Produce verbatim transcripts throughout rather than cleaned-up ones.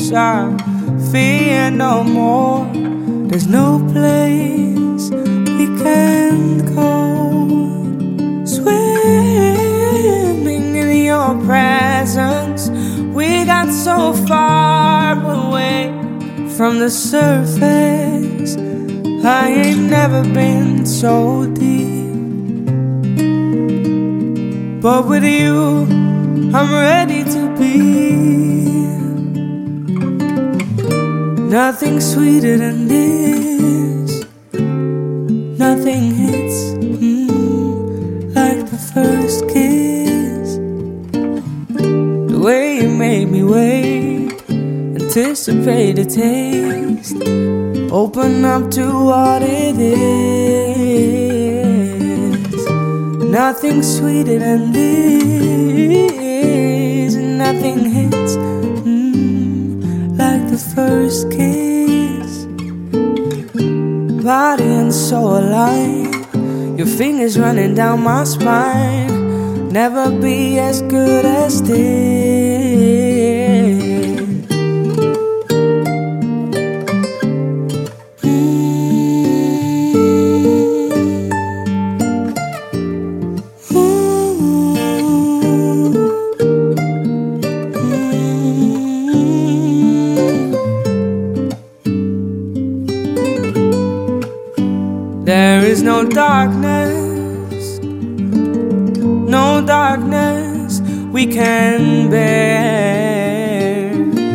close, I fear no more. There's no place we can go. Swimming in your presence, we got so far away from the surface. I ain't never been so deep, but with you, I'm ready to be. Nothing sweeter than this. Nothing hits mm, like the first kiss. The way you made me wait, anticipate the taste, open up to what it is. Nothing sweeter than this. Nothing hits mm, like the first kiss. Body and soul aligned, your fingers running down my spine. Never be as good as this. There is no darkness, no darkness we can bear.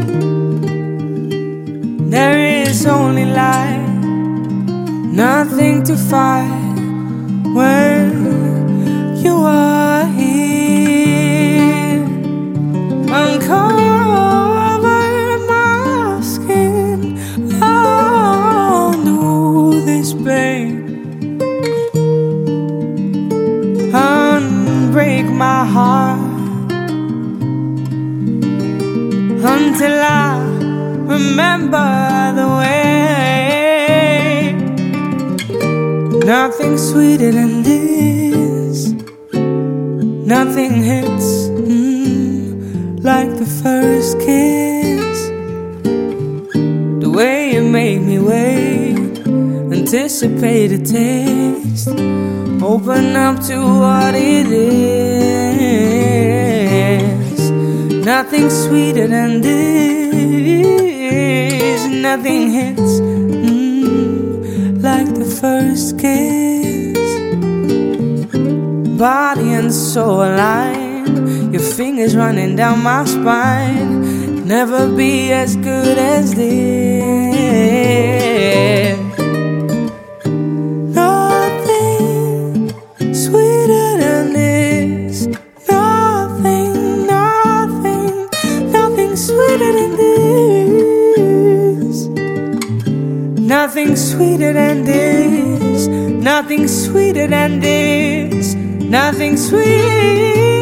There is only light, nothing to fight when you are here. Uncover my skin, oh, know this pain. Unbreak my heart until I remember the way. Nothing sweeter than this. Nothing hits mm, like the first kiss. The way you made me wait, anticipate a taste, open up to what it is. Nothing sweeter than this. Nothing hits mm, like the first kiss. Body and soul aligned, your fingers running down my spine. Never be as good as this. Sweeter than this. Nothing, nothing, nothing sweeter than this. Nothing sweeter than this. Nothing sweeter than this. Nothing sweet.